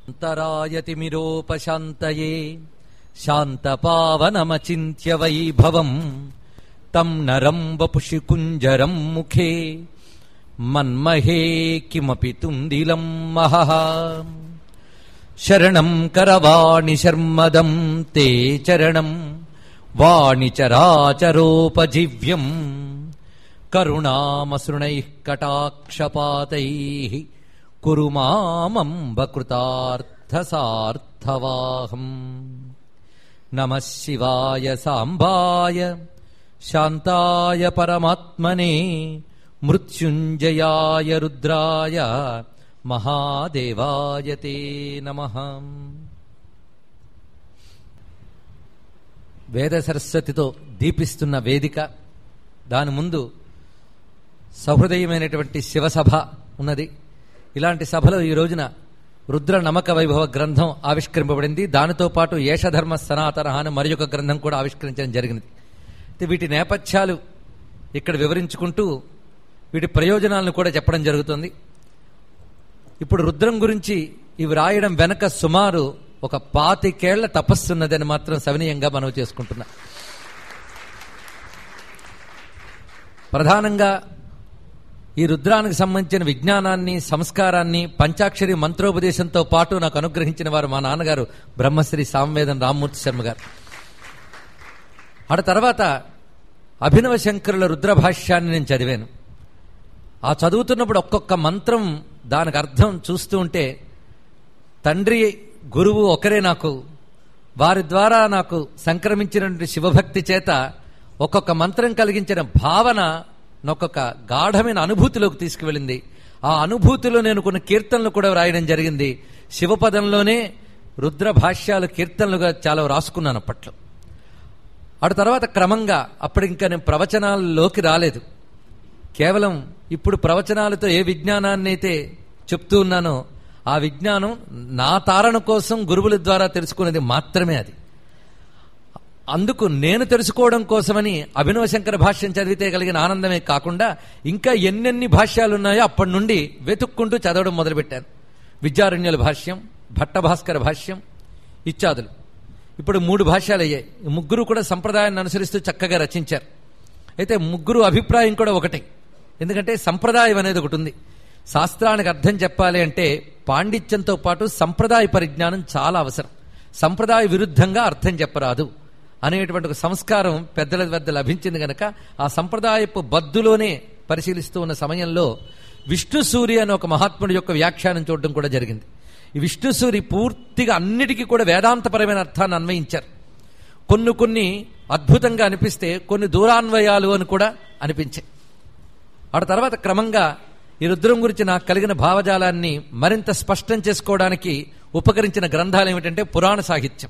అంతరాయతిమిరోపశాంతయే శాంతపావనమచింత్య వైభవం తం నరం వపుషి కుంజరం ముఖే మన్మహే కిమపి తుందిలం మహః. శరణం కరవాణి శర్మదం తే చరణం వాణి చరాచరోపజీవ్యం కరుణామసృణైః కటాక్షపాతైః కురు మామంబ కృతార్థసార్థవాహం. నమః శివాయ సాంబాయ శాంతాయ పరమాత్మనే మృత్యుంజయాయ రుద్రాయ మహాదేవాయ తే నమః. వేద సరస్వతితో దీపిస్తున్న వేదిక, దాని ముందు సహృదయమైనటువంటి శివసభ ఉన్నది. ఇలాంటి సభలో ఈ రోజున రుద్ర నమక వైభవ గ్రంథం ఆవిష్కరింపబడింది. దానితో పాటు ఏషధర్మ సనాతన అని మరి ఒక గ్రంథం కూడా ఆవిష్కరించడం జరిగినది. వీటి నేపథ్యాలు ఇక్కడ వివరించుకుంటూ వీటి ప్రయోజనాలను కూడా చెప్పడం జరుగుతుంది. ఇప్పుడు రుద్రం గురించి ఇవి రాయడం వెనక సుమారు ఒక 25 ఏళ్ల తపస్సున్నదని మాత్రం సవినయంగా మనవి చేసుకుంటున్నా. ప్రధానంగా ఈ రుద్రానికి సంబంధించిన విజ్ఞానాన్ని, సంస్కారాన్ని పంచాక్షరి మంత్రోపదేశంతో పాటు నాకు అనుగ్రహించిన వారు మా నాన్నగారు బ్రహ్మశ్రీ సామవేదం రామ్మూర్తి శర్మ గారు. ఆ తర్వాత అభినవ శంకరుల రుద్రభాష్యాన్ని నేను చదివాను. ఆ చదువుతున్నప్పుడు ఒక్కొక్క మంత్రం దానికి అర్థం చూస్తూ ఉంటే తండ్రి గురువు ఒకరే నాకు, వారి ద్వారా నాకు సంక్రమించినటువంటి శివభక్తి చేత ఒక్కొక్క మంత్రం కలిగించిన భావన ఒక్కొక్క గాఢమైన అనుభూతిలోకి తీసుకువెళ్ళింది. ఆ అనుభూతిలో నేను కొన్ని కీర్తనలు కూడా రాయడం జరిగింది. శివపదంలోనే రుద్ర భాష్యాలు కీర్తనలుగా చాలా రాసుకున్నాను అప్పట్లో. ఆ తర్వాత క్రమంగా అప్పుడు ఇంకా నేను ప్రవచనాల్లోకి రాలేదు. కేవలం ఇప్పుడు ప్రవచనాలతో ఏ విజ్ఞానాన్ని అయితే చెప్తూ ఉన్నానో ఆ విజ్ఞానం నా తారణ కోసం గురువుల ద్వారా తెలుసుకునేది మాత్రమే. అది అందుకు నేను తెలుసుకోవడం కోసమని అభినవ శంకర భాష్యం చదివితే కలిగిన ఆనందమే కాకుండా ఇంకా ఎన్నెన్ని భాష్యాలు ఉన్నాయో అప్పటి నుండి వెతుక్కుంటూ చదవడం మొదలుపెట్టాను. విద్యారణ్యుల భాష్యం, భట్టభాస్కర భాష్యం ఇత్యాదులు. ఇప్పుడు 3 భాష్యాలు అయ్యాయి. ముగ్గురు కూడా సంప్రదాయాన్ని అనుసరిస్తూ చక్కగా రచించారు. అయితే ముగ్గురు అభిప్రాయం కూడా ఒకటే. ఎందుకంటే సంప్రదాయం అనేది ఒకటి ఉంది. శాస్త్రానికి అర్థం చెప్పాలి అంటే పాండిత్యంతో పాటు సంప్రదాయ పరిజ్ఞానం చాలా అవసరం. సంప్రదాయ విరుద్ధంగా అర్థం చెప్పరాదు అనేటువంటి ఒక సంస్కారం పెద్దల వద్ద లభించింది గనక ఆ సంప్రదాయపు బద్దులోనే పరిశీలిస్తూ ఉన్న సమయంలో విష్ణు సూరి అనే ఒక మహాత్ముడి యొక్క వ్యాఖ్యానం చూడడం కూడా జరిగింది. ఈ విష్ణు సూరి పూర్తిగా అన్నిటికీ కూడా వేదాంతపరమైన అర్థాన్ని అన్వయించారు. కొన్ని అద్భుతంగా అనిపిస్తే కొన్ని దూరాన్వయాలు అని కూడా అనిపించాయి. ఆ తర్వాత క్రమంగా ఈ రుద్రం గురించి నాకు కలిగిన భావజాలాన్ని మరింత స్పష్టం చేసుకోవడానికి ఉపకరించిన గ్రంథాలు ఏమిటంటే పురాణ సాహిత్యం.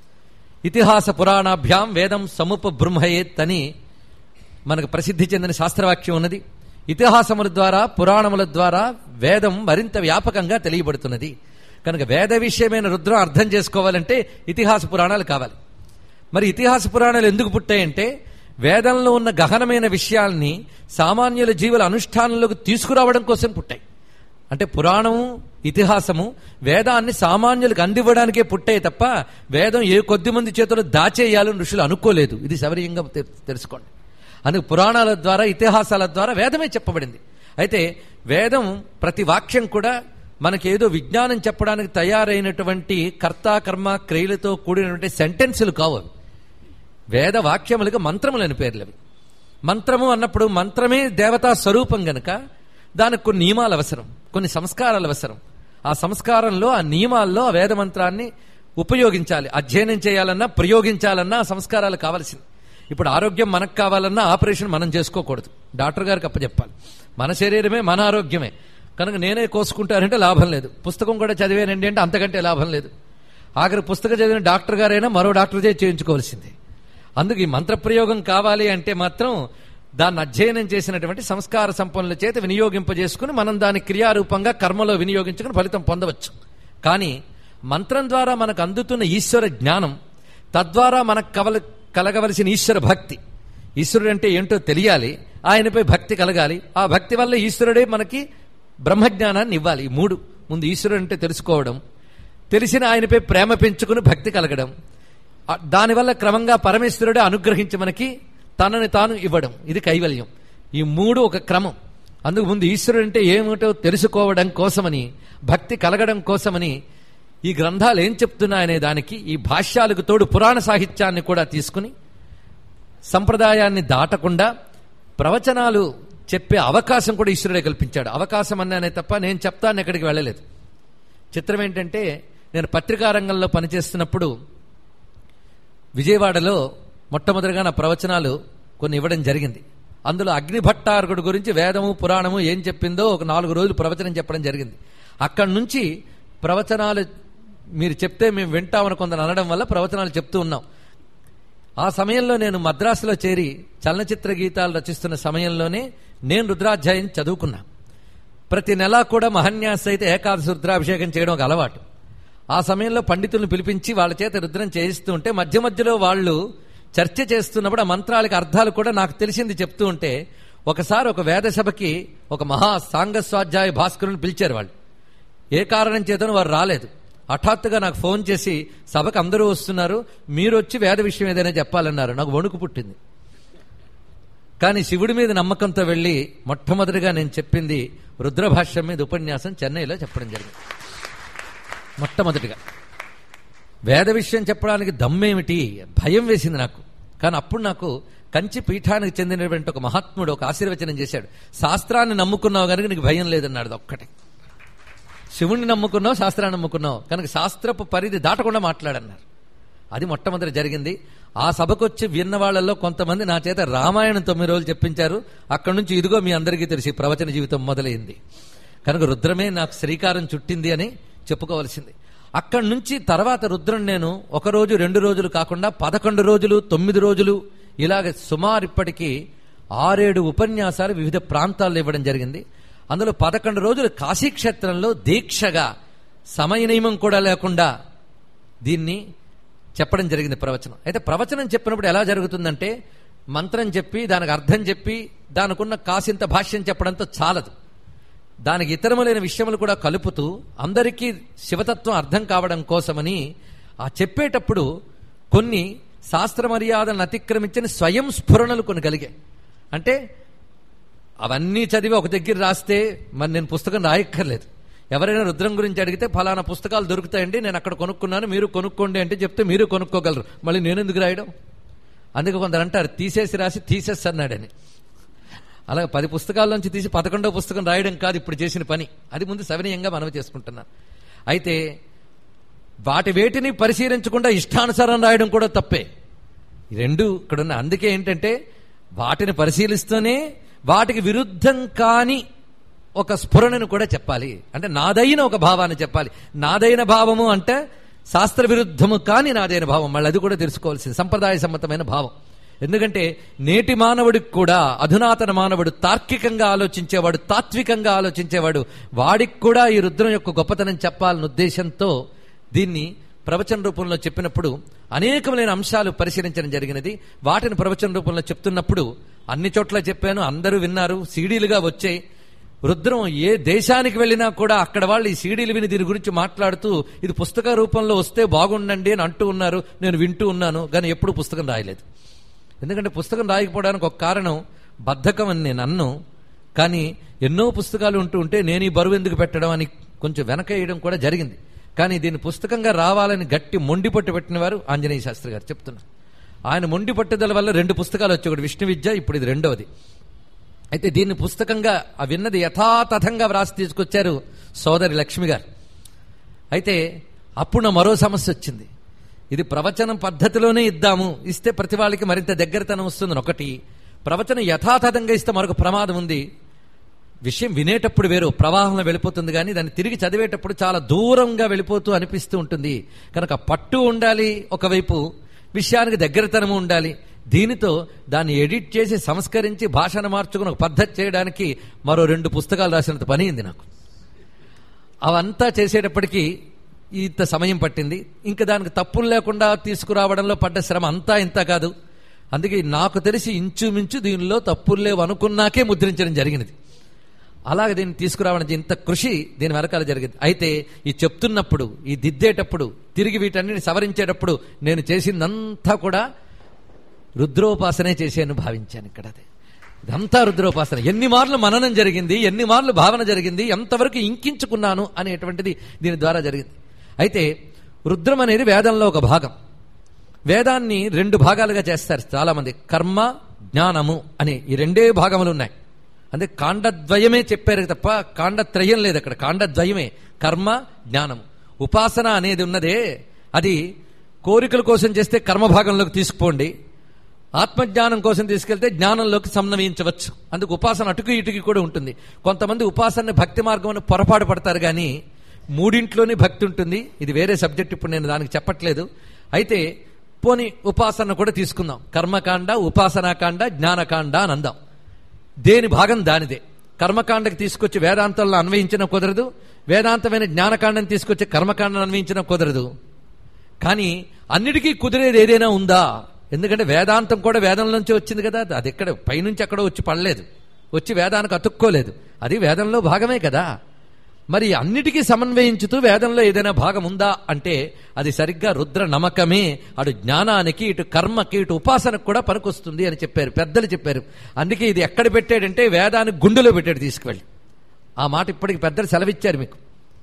ఇతిహాస పురాణాభ్యాం వేదం సముపబృంహయేత్ అని మనకు ప్రసిద్ధి చెందిన శాస్త్రవాక్యం ఉన్నది. ఇతిహాసముల ద్వారా, పురాణముల ద్వారా వేదం మరింత వ్యాపకంగా తెలియబడుతున్నది. కనుక వేద విషయమైన రుద్రం అర్థం చేసుకోవాలంటే ఇతిహాస పురాణాలు కావాలి. మరి ఇతిహాస పురాణాలు ఎందుకు పుట్టాయంటే వేదంలో ఉన్న గహనమైన విషయాల్ని సామాన్యుల జీవుల అనుష్ఠానంలోకి తీసుకురావడం కోసం పుట్టాయి. అంటే పురాణము, ఇతిహాసము వేదాన్ని సామాన్యులకు అందివ్వడానికే పుట్టాయి తప్ప వేదం ఏ కొద్ది మంది చేతులు దాచేయాలని ఋషులు అనుకోలేదు. ఇది సవరీయంగా తెలుసుకోండి. అందుకు పురాణాల ద్వారా, ఇతిహాసాల ద్వారా వేదమే చెప్పబడింది. అయితే వేదం ప్రతి వాక్యం కూడా మనకేదో విజ్ఞానం చెప్పడానికి తయారైనటువంటి కర్త కర్మ క్రియలతో కూడినటువంటి సెంటెన్సులు కావు. అవి వేద వాక్యములుగా మంత్రములని పేర్లు. అవి మంత్రము అన్నప్పుడు మంత్రమే దేవతా స్వరూపం గనక దానికి కొన్ని నియమాలు అవసరం, కొన్ని సంస్కారాలు అవసరం. ఆ సంస్కారంలో, ఆ నియమాల్లో ఆ వేద మంత్రాన్ని ఉపయోగించాలి. అధ్యయనం చేయాలన్నా, ప్రయోగించాలన్నా ఆ సంస్కారాలు కావాల్సింది. ఇప్పుడు ఆరోగ్యం మనకు కావాలన్నా ఆపరేషన్ మనం చేసుకోకూడదు, డాక్టర్ గారికి అప్పచెప్పాలి. మన శరీరమే మన ఆరోగ్యమే కనుక నేనే కోసుకుంటానంటే లాభం లేదు. పుస్తకం కూడా చదివానండి అంటే అంతకంటే లాభం లేదు. ఆఖరి పుస్తకం చదివిన డాక్టర్ గారైనా మరో డాక్టర్ చేయించుకోవాల్సిందే. అందుకు ఈ మంత్రప్రయోగం కావాలి అంటే మాత్రం దాన్ని అధ్యయనం చేసినటువంటి సంస్కార సంపన్నుల చేత వినియోగింపజేసుకుని మనం దాని క్రియారూపంగా కర్మలో వినియోగించుకుని ఫలితం పొందవచ్చు. కానీ మంత్రం ద్వారా మనకు అందుతున్న ఈశ్వర జ్ఞానం, తద్వారా మనకు కలగవలసిన ఈశ్వర భక్తి, ఈశ్వరుడు అంటే ఏంటో తెలియాలి, ఆయనపై భక్తి కలగాలి, ఆ భక్తి వల్ల ఈశ్వరుడే మనకి బ్రహ్మజ్ఞానాన్ని ఇవ్వాలి. ఈ 3 ముందు ఈశ్వరుడు అంటే తెలుసుకోవడం, తెలిసిన ఆయనపై ప్రేమ పెంచుకుని భక్తి కలగడం, దానివల్ల క్రమంగా పరమేశ్వరుడే అనుగ్రహించి మనకి తనని తాను ఇవ్వడం, ఇది కైవల్యం. ఈ మూడు ఒక క్రమం. అందుకు ముందు ఈశ్వరుడు అంటే ఏమిటో తెలుసుకోవడం కోసమని, భక్తి కలగడం కోసమని ఈ గ్రంథాలు ఏం చెప్తున్నాయనే దానికి ఈ భాష్యాలకు తోడు పురాణ సాహిత్యాన్ని కూడా తీసుకుని సంప్రదాయాన్ని దాటకుండా ప్రవచనాలు చెప్పే అవకాశం కూడా ఈశ్వరుడే కల్పించాడు. అవకాశం అన్నానే తప్ప నేను చెప్తాను ఎక్కడికి వెళ్ళలేదు. చిత్రం ఏంటంటే, నేను పత్రికా రంగంలో పనిచేస్తున్నప్పుడు విజయవాడలో మొట్టమొదటిగా నా ప్రవచనాలు కొన్ని ఇవ్వడం జరిగింది. అందులో అగ్నిభట్టారకుడు గురించి వేదము పురాణము ఏం చెప్పిందో ఒక 4 రోజులు ప్రవచనం చెప్పడం జరిగింది. అక్కడి నుంచి ప్రవచనాలు మీరు చెప్తే మేము వింటామని కొందరు అనడం వల్ల ప్రవచనాలు చెప్తూ ఉన్నాం. ఆ సమయంలో నేను మద్రాసులో చేరి చలనచిత్ర గీతాలు రచిస్తున్న సమయంలోనే నేను రుద్రాధ్యాయం చదువుకున్నా. ప్రతి నెలా కూడా మహన్యాస అయితే ఏకాదశి రుద్రాభిషేకం చేయడం ఒక అలవాటు. ఆ సమయంలో పండితులను పిలిపించి వాళ్ళ చేత రుద్రం చేయిస్తూ ఉంటే మధ్య మధ్యలో వాళ్ళు చర్చ చేస్తున్నప్పుడు ఆ మంత్రాలకి అర్థాలు కూడా నాకు తెలిసింది చెప్తూ ఉంటే, ఒకసారి ఒక వేద సభకి ఒక మహా సాంగ స్వాధ్యాయ భాస్కరుని పిలిచారు. వాళ్ళు ఏ కారణం చేతను వారు రాలేదు. హఠాత్తుగా నాకు ఫోన్ చేసి, సభకు అందరూ వస్తున్నారు, మీరు వచ్చి వేద విషయం ఏదైనా చెప్పాలన్నారు. నాకు వణుకు పుట్టింది. కానీ శివుడి మీద నమ్మకంతో వెళ్ళి మొట్టమొదటిగా నేను చెప్పింది రుద్రభాష్యం మీద ఉపన్యాసం చెన్నైలో చెప్పడం జరిగింది. మొట్టమొదటిగా వేద విషయం చెప్పడానికి దమ్మేమిటి, భయం వేసింది నాకు. కానీ అప్పుడు నాకు కంచి పీఠానికి చెందినటువంటి ఒక మహాత్ముడు ఒక ఆశీర్వచనం చేశాడు. శాస్త్రాన్ని నమ్ముకున్నావు కనుక నీకు భయం లేదన్నాడు. ఒక్కటే శివుణ్ణి నమ్ముకున్నావు, శాస్త్రాన్ని నమ్ముకున్నావు కనుక శాస్త్రపు పరిధి దాటకుండా మాట్లాడన్నారు. అది మొట్టమొదటి జరిగింది. ఆ సభకొచ్చి విన్న వాళ్లలో కొంతమంది నా చేత రామాయణం 9 రోజులు చెప్పించారు. అక్కడి నుంచి ఇదిగో మీ అందరికీ తెలిసి ప్రవచన జీవితం మొదలైంది. కనుక రుద్రమే నాకు శ్రీకారం చుట్టింది అని చెప్పుకోవలసింది. అక్కడి నుంచి తర్వాత రుద్రం నేను 1 రోజు 2 రోజులు కాకుండా 11 రోజులు 9 రోజులు ఇలాగ సుమారు ఇప్పటికీ 6-7 ఉపన్యాసాలు వివిధ ప్రాంతాల్లో ఇవ్వడం జరిగింది. అందులో 11 రోజులు కాశీక్షేత్రంలో దీక్షగా సమయ నియమం కూడా లేకుండా దీన్ని చెప్పడం జరిగింది ప్రవచనం. అయితే ప్రవచనం చెప్పినప్పుడు ఎలా జరుగుతుందంటే, మంత్రం చెప్పి దానికి అర్థం చెప్పి దానికున్న కాసింత భాష్యం చెప్పడంతో చాలదు. దానికి ఇతరములైన విషయములు కూడా కలుపుతూ అందరికీ శివతత్వం అర్థం కావడం కోసమని ఆ చెప్పేటప్పుడు కొన్ని శాస్త్ర మర్యాదలను అతిక్రమించిన స్వయం స్ఫురణలు కొన్ని కలిగాయి. అంటే అవన్నీ చదివి ఒక దగ్గర రాస్తే మరి నేను పుస్తకం రాయక్కర్లేదు. ఎవరైనా రుద్రం గురించి అడిగితే ఫలానా పుస్తకాలు దొరుకుతాయండి, నేను అక్కడ కొనుక్కున్నాను, మీరు కొనుక్కోండి అంటే చెప్తే మీరు కొనుక్కోగలరు. మళ్ళీ నేను ఎందుకు రాయడం? అందుకే కొందరు అంటారు తీసేసి రాసి తీసేసి అన్నాడని. అలాగే 10 పుస్తకాల్లోంచి తీసి 11వ పుస్తకం రాయడం కాదు ఇప్పుడు చేసిన పని. అది ముందు సవినయంగా మనవి చేసుకుంటున్నాను. అయితే వాటి వేటిని పరిశీలించకుండా ఇష్టానుసారం రాయడం కూడా తప్పే. ఈ రెండు ఇక్కడున్న. అందుకే ఏంటంటే వాటిని పరిశీలిస్తూనే వాటికి విరుద్ధం కాని ఒక స్ఫురణను కూడా చెప్పాలి. అంటే నాదైన ఒక భావాన్ని చెప్పాలి. నాదైన భావము అంటే శాస్త్ర విరుద్ధము కాని నాదైన భావం, మళ్ళీ అది కూడా తెలుసుకోవాల్సింది, సంప్రదాయ సమ్మతమైన భావం. ఎందుకంటే నేటి మానవుడికి కూడా, అధునాతన మానవుడు, తార్కికంగా ఆలోచించేవాడు, తాత్వికంగా ఆలోచించేవాడు, వాడికి కూడా ఈ రుద్రం యొక్క గొప్పతనం చెప్పాలన్న ఉద్దేశంతో దీన్ని ప్రవచన రూపంలో చెప్పినప్పుడు అనేకమైన అంశాలు పరిశీలించడం జరిగినది. వాటిని ప్రవచన రూపంలో చెప్తున్నప్పుడు అన్ని చోట్ల చెప్పాను, అందరూ విన్నారు, సీడీలుగా వచ్చాయి. రుద్రం ఏ దేశానికి వెళ్ళినా కూడా అక్కడ వాళ్ళు ఈ సీడీలు విని దీని గురించి మాట్లాడుతూ ఇది పుస్తక రూపంలో వస్తే బాగుండండి అని అంటూ ఉన్నారు. నేను వింటూ ఉన్నాను, కానీ ఎప్పుడూ పుస్తకం రాయలేదు. ఎందుకంటే పుస్తకం రాయకపోవడానికి ఒక కారణం బద్ధకం అని నేను అన్ను. కానీ ఎన్నో పుస్తకాలు ఉంటూ ఉంటే నేను ఈ బరువు ఎందుకు పెట్టడం అని కొంచెం వెనకేయడం కూడా జరిగింది. కానీ దీన్ని పుస్తకంగా రావాలని గట్టి మొండి పట్టు పెట్టిన వారు ఆంజనేయ శాస్త్రి గారు. చెప్తున్నారు, ఆయన మొండి పట్టుదల వల్ల 2 పుస్తకాలు వచ్చాయి. ఒకటి విష్ణు విద్య, ఇప్పుడు ఇది 2వది. అయితే దీన్ని పుస్తకంగా విన్నది యథాతథంగా వ్రాసి తీసుకొచ్చారు సోదరి లక్ష్మి గారు. అయితే అప్పుడు నా మరో సమస్య వచ్చింది. ఇది ప్రవచనం పద్ధతిలోనే ఇద్దాము, ఇస్తే ప్రతి వాళ్ళకి మరింత దగ్గరతనం వస్తుందని ఒకటి. ప్రవచనం యథాతథంగా ఇస్తే మరొక ప్రమాదం ఉంది. విషయం వినేటప్పుడు వేరు ప్రవాహంలో వెళ్ళిపోతుంది, కానీ దాన్ని తిరిగి చదివేటప్పుడు చాలా దూరంగా వెళ్ళిపోతూ అనిపిస్తూ ఉంటుంది. కనుక పట్టు ఉండాలి, ఒకవైపు విషయానికి దగ్గరతనము ఉండాలి. దీనితో దాన్ని ఎడిట్ చేసి సంస్కరించి భాషను మార్చుకుని ఒక పద్ధతి చేయడానికి మరో 2 పుస్తకాలు రాసినంత పని అయింది నాకు. అవంతా చేసేటప్పటికీ ఇంత సమయం పట్టింది. ఇంకా దానికి తప్పులు లేకుండా తీసుకురావడంలో పడ్డ శ్రమ అంతా ఇంత కాదు. అందుకే నాకు తెలిసి ఇంచుమించు దీనిలో తప్పులు లేవు అనుకున్నాకే ముద్రించడం జరిగినది. అలాగే దీన్ని తీసుకురావడానికి ఇంత కృషి దీని వెనకాల జరిగింది. అయితే ఈ చెప్తున్నప్పుడు, ఈ దిద్దేటప్పుడు, తిరిగి వీటన్నిటిని సవరించేటప్పుడు నేను చేసిందంతా కూడా రుద్రోపాసనే చేసేను భావించాను. ఇక్కడ ఇదంతా రుద్రోపాసన. ఎన్ని మార్లు మననం జరిగింది, ఎన్ని మార్లు భావన జరిగింది, ఎంతవరకు ఇంకించుకున్నాను అనేటువంటిది దీని ద్వారా జరిగింది. అయితే రుద్రం అనేది వేదంలో ఒక భాగం. వేదాన్ని 2 భాగాలుగా చేస్తారు చాలామంది. కర్మ, జ్ఞానము అనే ఈ 2 భాగములు ఉన్నాయి. అంటే కాండద్వయమే చెప్పారు తప్ప కాండత్రయం లేదు అక్కడ. కాండద్వయమే కర్మ, జ్ఞానము. ఉపాసన అనేది ఉన్నదే, అది కోరికల కోసం చేస్తే కర్మభాగంలోకి తీసుకుపోండి, ఆత్మజ్ఞానం కోసం తీసుకెళ్తే జ్ఞానంలోకి సమన్వయించవచ్చు. అందుకు ఉపాసన అటుకు ఇటుకి కూడా ఉంటుంది. కొంతమంది ఉపాసనని భక్తి మార్గం అని పొరపాటు పడతారు, కానీ 3 భక్తి ఉంటుంది. ఇది వేరే సబ్జెక్ట్, ఇప్పుడు నేను దానికి చెప్పట్లేదు. అయితే పోని ఉపాసన కూడా తీసుకుందాం. కర్మకాండ, ఉపాసనాకాండ, జ్ఞానకాండ అని అందాం. దేని భాగం దానిదే. కర్మకాండకి తీసుకొచ్చి వేదాంతంలో అన్వయించడం కుదరదు, వేదాంతమైన జ్ఞానకాండని తీసుకొచ్చి కర్మకాండను అన్వయించడం కుదరదు. కానీ అన్నిటికీ కుదిరేది ఏదైనా ఉందా? ఎందుకంటే వేదాంతం కూడా వేదం నుంచి వచ్చింది కదా. అది ఎక్కడ పైనుంచి ఎక్కడో వచ్చి పడలేదు, వచ్చి వేదానికి అతుక్కోలేదు. అది వేదంలో భాగమే కదా. మరి అన్నిటికీ సమన్వయించుతూ వేదంలో ఏదైనా భాగం ఉందా అంటే అది సరిగ్గా రుద్ర నమకమే. అటు జ్ఞానానికి, ఇటు కర్మకి, ఇటు ఉపాసనకు కూడా పనికొస్తుంది అని చెప్పారు పెద్దలు, చెప్పారు. అందుకే ఇది ఎక్కడ పెట్టాడంటే వేదానికి గుండెలో పెట్టాడు తీసుకువెళ్ళి. ఆ మాట ఇప్పటికి పెద్దలు సెలవిచ్చారు మీకు.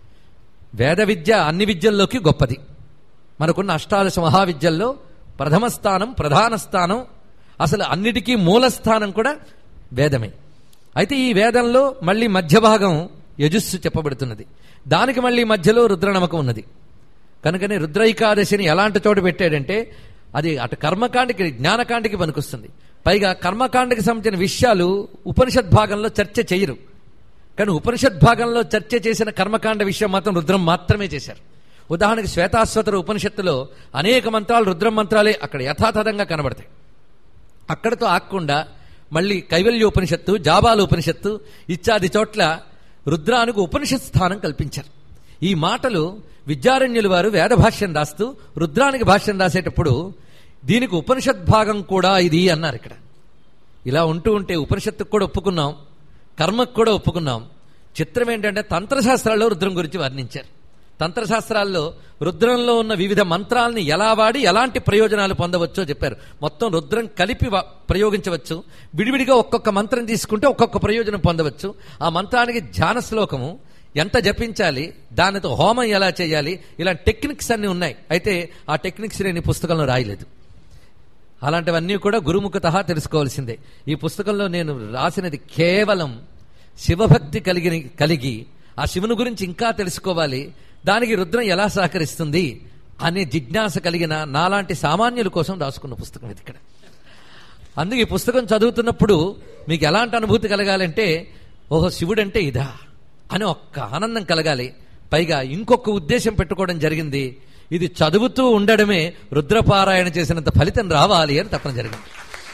వేద విద్య అన్ని విద్యల్లోకి గొప్పది. మనకున్న అష్టాదశ మహావిద్యల్లో ప్రథమ స్థానం, ప్రధాన స్థానం, అసలు అన్నిటికీ మూల స్థానం కూడా వేదమే. అయితే ఈ వేదంలో మళ్ళీ మధ్య భాగం యజుస్సు చెప్పబడుతున్నది. దానికి మళ్ళీ మధ్యలో రుద్రనమకం ఉన్నది. కనుకనే రుద్రైకాదశిని ఎలాంటి చోటు పెట్టాడంటే అది అటు కర్మకాండకి, జ్ఞానకాండకి పనికొస్తుంది. పైగా కర్మకాండకి సంబంధించిన విషయాలు ఉపనిషత్ భాగంలో చర్చ చేయరు, కానీ ఉపనిషత్ భాగంలో చర్చ చేసిన కర్మకాండ విషయం మాత్రం రుద్రం మాత్రమే చేశారు. ఉదాహరణకి శ్వేతాశ్వతర ఉపనిషత్తులో అనేక మంత్రాలు రుద్రం మంత్రాలే అక్కడ యథాతథంగా కనబడతాయి. అక్కడతో ఆగకుండా మళ్ళీ కైవల్య ఉపనిషత్తు, జాబాల ఉపనిషత్తు ఇత్యాది చోట్ల రుద్రానికి ఉపనిషత్ స్థానం కల్పించారు. ఈ మాటలు విద్యారణ్యులు వారు వేదభాష్యం రాస్తూ రుద్రానికి భాష్యం రాసేటప్పుడు దీనికి ఉపనిషత్ భాగం కూడా ఇది అన్నారు. ఇక్కడ ఇలా ఉంటూ ఉంటే ఉపనిషత్తుకు కూడా ఒప్పుకున్నాం, కర్మకు కూడా ఒప్పుకున్నాం. చిత్రం ఏంటంటే తంత్రశాస్త్రాల్లో రుద్రం గురించి వర్ణించారు. తంత్రశాస్త్రాల్లో రుద్రంలో ఉన్న వివిధ మంత్రాలని ఎలా వాడి ఎలాంటి ప్రయోజనాలు పొందవచ్చో చెప్పారు. మొత్తం రుద్రం కలిపి ప్రయోగించవచ్చు, విడివిడిగా ఒక్కొక్క మంత్రం తీసుకుంటే ఒక్కొక్క ప్రయోజనం పొందవచ్చు. ఆ మంత్రానికి ధ్యాన శ్లోకము ఎంత జపించాలి, దానితో హోమం ఎలా చేయాలి, ఇలా టెక్నిక్స్ అన్ని ఉన్నాయి. అయితే ఆ టెక్నిక్స్ నేను ఈ పుస్తకంలో రాయలేదు. అలాంటివన్నీ కూడా గురుముఖతః తెలుసుకోవాల్సిందే. ఈ పుస్తకంలో నేను రాసినది కేవలం శివభక్తి కలిగి ఆ శివుని గురించి ఇంకా తెలుసుకోవాలి, దానికి రుద్రం ఎలా సహకరిస్తుంది అనే జిజ్ఞాస కలిగిన నాలాంటి సామాన్యుల కోసం రాసుకున్న పుస్తకం ఇది. ఇక్కడ అందుకే ఈ పుస్తకం చదువుతున్నప్పుడు మీకు ఎలాంటి అనుభూతి కలగాలంటే, ఓహో శివుడంటే ఇదా అని ఒక్క ఆనందం కలగాలి. పైగా ఇంకొక ఉద్దేశం పెట్టుకోవడం జరిగింది, ఇది చదువుతూ ఉండడమే రుద్రపారాయణ చేసినంత ఫలితం రావాలి అని తప్పని జరిగింది.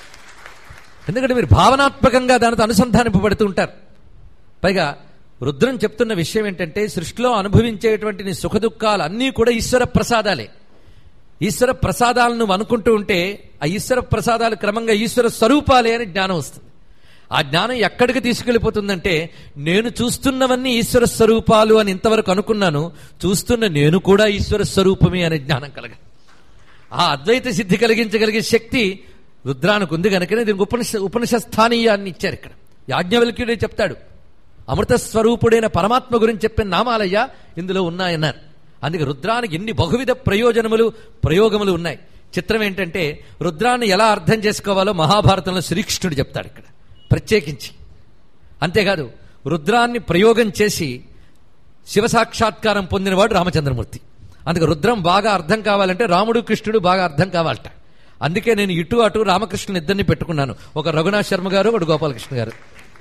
ఎందుకంటే మీరు భావనాత్మకంగా దానితో అనుసంధానింపబడుతూ ఉంటారు. పైగా రుద్రం చెప్తున్న విషయం ఏంటంటే, సృష్టిలో అనుభవించేటువంటి నీ సుఖదుఖాలు అన్నీ కూడా ఈశ్వర ప్రసాదాలే. ఈశ్వర ప్రసాదాలను నువ్వు అనుకుంటూ ఉంటే ఆ ఈశ్వర ప్రసాదాలు క్రమంగా ఈశ్వర స్వరూపాలే అని జ్ఞానం వస్తుంది. ఆ జ్ఞానం ఎక్కడికి తీసుకెళ్లిపోతుందంటే, నేను చూస్తున్నవన్నీ ఈశ్వర స్వరూపాలు అని ఇంతవరకు అనుకున్నాను, చూస్తున్న నేను కూడా ఈశ్వర స్వరూపమే అనే జ్ఞానం కలగాలి. ఆ అద్వైత సిద్ధి కలిగించగలిగే శక్తి రుద్రానికి ఉంది. కనుకనే దీనికి ఉపనిషస్థానీయాన్ని ఇచ్చారు. ఇక్కడ యాజ్ఞవల్క్యుడే చెప్తాడు, అమృత స్వరూపుడైన పరమాత్మ గురించి చెప్పిన నామాలయ్యా ఇందులో ఉన్నాయన్నారు. అందుకే రుద్రానికి ఎన్ని బహువిధ ప్రయోగములు ఉన్నాయి. చిత్రం ఏంటంటే, రుద్రాన్ని ఎలా అర్థం చేసుకోవాలో మహాభారతంలో శ్రీకృష్ణుడు చెప్తాడు ఇక్కడ ప్రత్యేకించి. అంతేకాదు రుద్రాన్ని ప్రయోగం చేసి శివ సాక్షాత్కారం పొందినవాడు రామచంద్రమూర్తి. అందుకే రుద్రం బాగా అర్థం కావాలంటే రాముడు కృష్ణుడు బాగా అర్థం కావాలట. అందుకే నేను ఇటు అటు రామకృష్ణుని ఇద్దరిని పెట్టుకున్నాను. ఒక రఘునాథ్ శర్మ గారు, ఒకటి గోపాలకృష్ణ గారు.